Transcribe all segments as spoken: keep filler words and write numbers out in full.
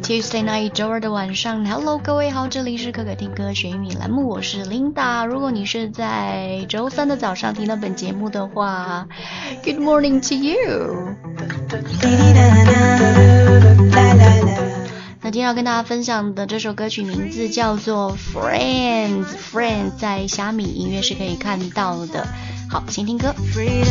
Tuesday night 周二的晚上 Hello 各位好，这里是可可听歌学英语栏目，我是 Linda。 如果你是在周三的早上听到本节目的话 Good morning to you。 那今天要跟大家分享的这首歌曲名字叫做 Friends Friends 在虾米音乐是可以看到的。好，先听歌。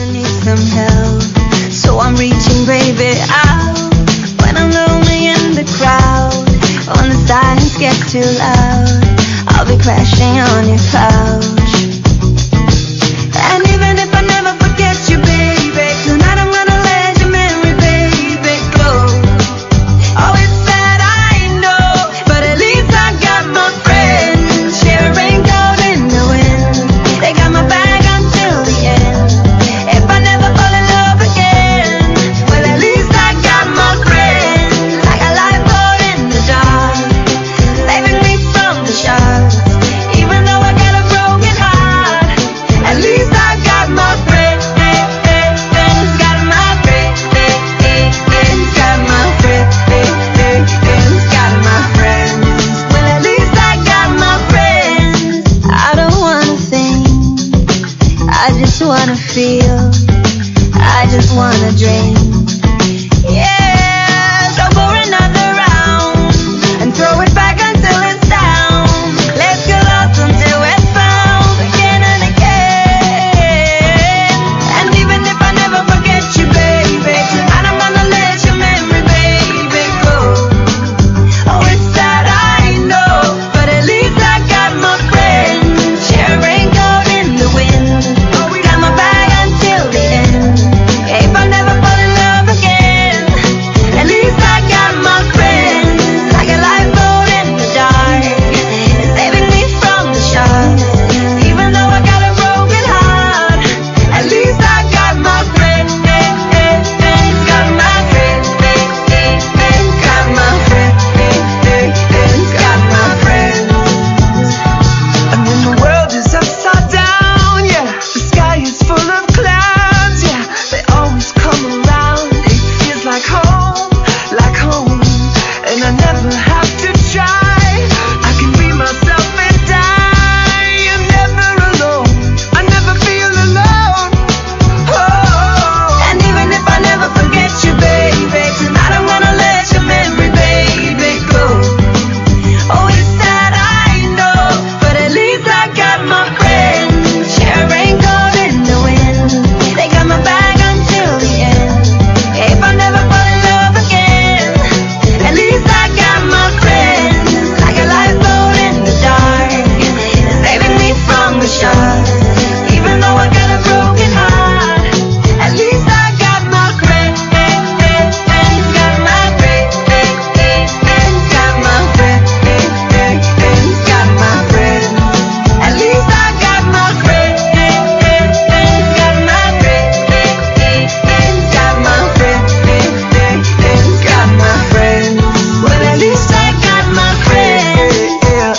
So I'm reaching baby out when I'm lonely in the crowd. When the silence gets too loud, I'll be crashing on your couch. And even if I never forget you, baby, tonight I'm gonna let your memory, baby, go. Oh, it's sad, I know, but at least I got my friends. Share a raincoat in the wind. They got my back until the end. If I never fall in love again, well, at least I got my friends. Like a lifeboat in the dark, saving me from the sharks. Even though I got a broken heart, at least I got my friends. Got my friends. Got my friends. Got my friends. Well, at least I got my friends. I don't wanna think, I just wanna feel, I just wanna drink. Yeah, so pour another round and throw it back until it's down. Let's get lost until we're found again and again. And even if I never forget you, baby, tonight I'm gonna let your memory, baby, go. Oh, it's sad, I know, but at least I got my friends. Share a raincoat in the wind. Got my back until the end. If I never fall in love again, at least I got my friends. Like a lifeboat in the dark, saving me from the sharks. Even though I got a broken heart, at least I got my friends. Got my friends. Got my friends. Got my friends. And when the world is upside down, yeah, the sky is full of clouds, yeah, they always come around. It feels like home, like home, and I never have to try. I can be myself and die. I'm never alone, I never feel alone. Oh, and even if I never forget you, baby, tonight I'm gonna let your memory, baby, go. Oh, it's sad, I know, but at least I got my friends. Share a raincoat in the wind. They got my back until the end. If I never fall in love again, at least I got my friends. Like a lifeboat in the dark, saving me from the sharks. Even though I got a broken heart, at least I got my friends. Got my friends. Got my friends. Got my friends. At least I got my friends. Got my friends. Got my friends. Got my friends. Well, at least I got my friends. Yeah,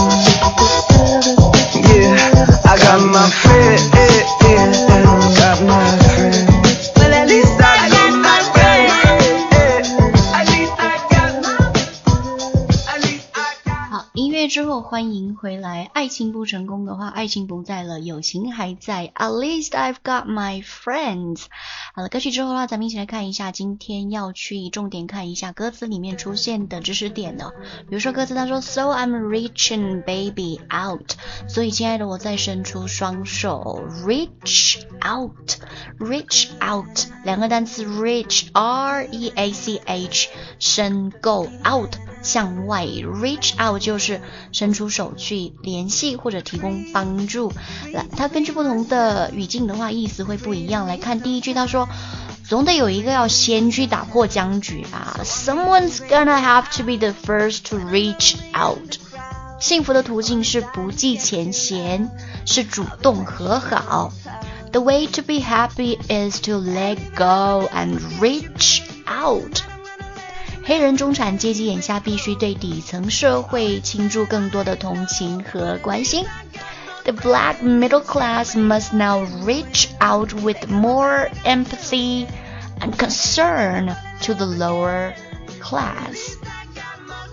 I got my friends. Got my friends. Well, at least I got my friends. At least I got my. At least I got. 好，音乐之后欢迎回来。爱情不成功的话，爱情不在了，友情还在。At least I've got my friends。好了，歌曲之后的话，咱们一起来看一下今天要去重点看一下歌词里面出现的知识点呢。比如说歌词他说 So I'm reaching baby out， 所以亲爱的我在伸出双手 reach out reach out 两个单词 reach R E A C H 伸够 out向外 reach out 就是伸出手去联系或者提供帮助。来，它根据不同的语境的话意思会不一样。来看第一句，他说总得有一个要先去打破僵局吧。 Someone's gonna have to be the first to reach out。 幸福的途径是不计前嫌，是主动和好。 The way to be happy is to let go and reach out。 黑人中产阶级眼下必须对底层社会倾注更多的同情和关心。 The black middle class must now reach out with more empathy and concern to the lower class。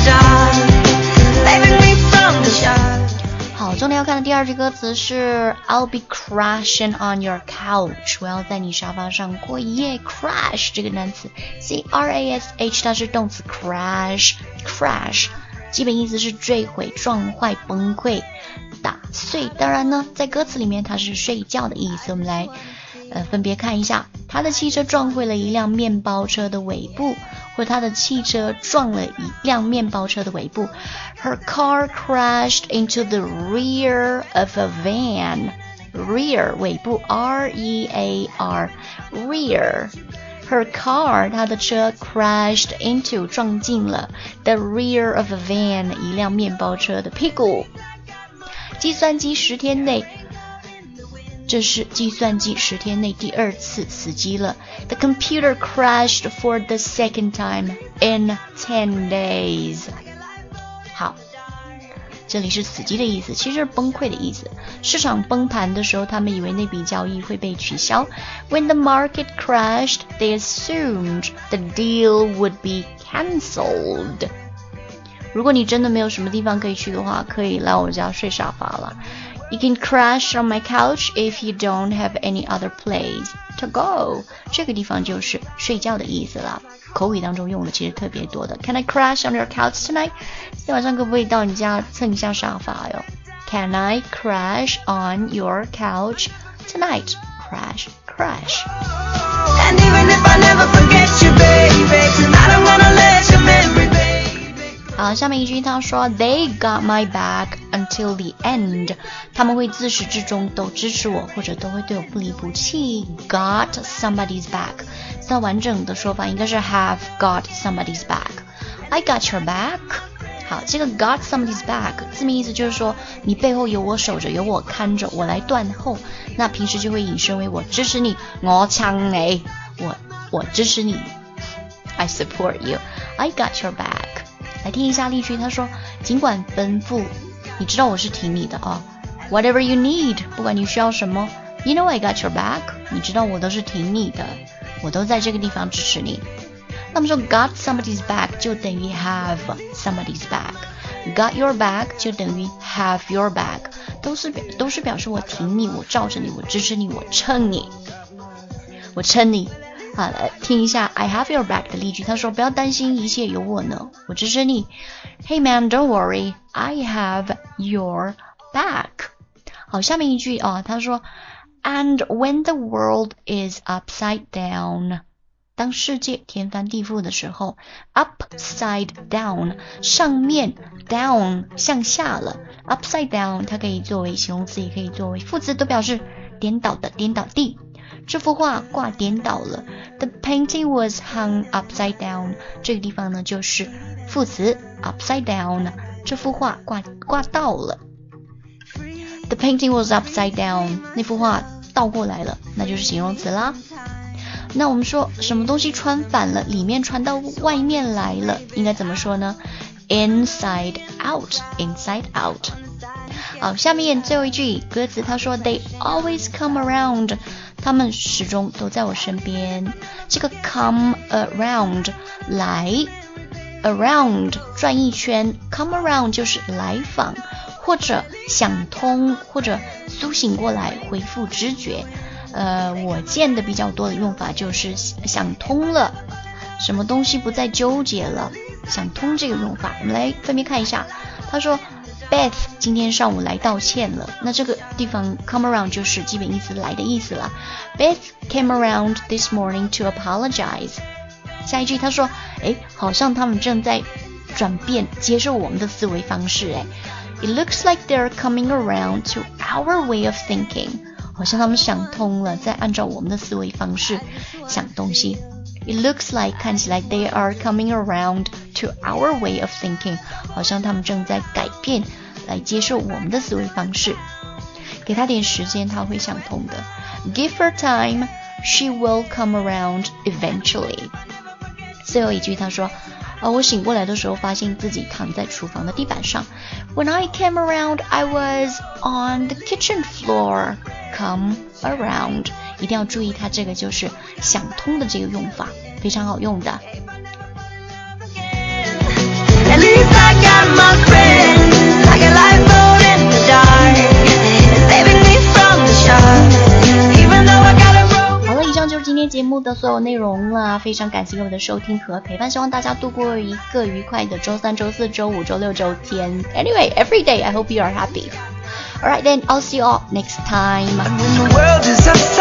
dark, saving me from the shark. 好，重点要看的第二句歌词是 I'll be crashing on your couch， 我要在你沙发上过一夜。 crash 这个单词 C R A S H 它是动词 crash crash 基本意思是坠毁、撞坏、崩溃、打碎。当然呢，在歌词里面它是睡觉的意思。我们来呃分别看一下，他的汽车撞毁了一辆面包车的尾部，或者他的汽车撞了一辆面包车的尾部。Her car crashed into the rear of a van. Rear 尾部 R E A R rear. Her car 她的车 crashed into 撞进了 the rear of a van 一辆面包车的屁股。计算机十天内，这是计算机十天内第二次死机了。The computer crashed for the second time in ten days. 好，这里是死机的意思，其实是崩溃的意思。市场崩盘的时候，他们以为那笔交易会被取消。When the market crashed, they assumed the deal would be cancelled. 如果你真的没有什么地方可以去的话，可以来我家睡沙发了。You can crash on my couch if you don't have any other place to go. 这个地方就是睡觉的意思了，口语当中用的其实特别多的。Can I crash on your couch tonight? 今天晚上可不可以到你家蹭一下沙发哟？ Can I crash on your couch tonight? Crash, crash. And even if I never forget you, baby, tonight I'm gonna let your memory, baby. 好，下面一句他说 They got my back until the end. 他们会自始至终都支持我，或者都会对我不离不弃。Got somebody's back. 那完整的说法应该是 have got somebody's back. I got your back. 好，这个 got somebody's back 字面意思就是说你背后有我守着，有我看着，我来断后。那平时就会引申为我支持你，我撐你，我我支持你。I support you. I got your back. 来听一下例句，他说尽管吩咐，你知道我是挺你的哦。Whatever you need， 不管你需要什么 You know I got your back， 你知道我都是挺你的，我都在这个地方支持你。那么说 got somebody's back 就等于 have somebody's back， got your back 就等于 have your back， 都是都是表示我挺你，我罩着你，我支持你，我撑你，我撑你。好，来听一下 I have your back 的例句，他说不要担心，一切有我呢，我支持你。Hey man, don't worry, I have your back. 好，下面一句啊，他说 And when the world is upside down， 当世界天翻地覆的时候 upside down 上面 down 向下了 upside down 它可以作为形容词，也可以作为副词，都表示颠倒的，颠倒地。这幅画挂颠倒了 The painting was hung upside down， 这个地方呢就是副词 upside down， 这幅画挂挂倒了。 The painting was upside down， 那幅画倒过来了，那就是形容词啦。那我们说什么东西穿反了，里面穿到外面来了，应该怎么说呢？ Inside out， inside out。 好，下面最后一句歌词，他说 They always come around，他们始终都在我身边。这个 come around 来 around 转一圈 come around 就是来访，或者想通，或者苏醒过来，恢复知觉。呃，我见的比较多的用法就是想通了，什么东西不再纠结了，想通这个用法。我们来分别看一下，他说Beth 今天上午来道歉了，那这个地方 come around 就是基本意思来的意思了。Beth came around this morning to apologize。 下一句他说诶，好像他们正在转变接受我们的思维方式。诶 It looks like they're coming around to our way of thinking， 好像他们想通了，在按照我们的思维方式想东西。It looks like 看起来 they are coming around to our way of thinking， 好像他们正在改变来接受我们的思维方式。给他点时间，他会想通的。Give her time, she will come around eventually。 最后一句他说啊，我醒过来的时候发现自己躺在厨房的地板上。When I came around, I was on the kitchen floor. Come around， 一定要注意它这个就是想通的这个用法，非常好用的。 At least got my friends, like a lifeboat in the dark, saving me from the shark. Even though I got a rope. 好了，以上就是今天节目的所有内容了，非常感谢各位的收听和陪伴，希望大家度过一个愉快的周三、周四、周五、周六、周天。Anyway, every day I hope you are happy. Alright then, I'll see you all next time. And when the world is upside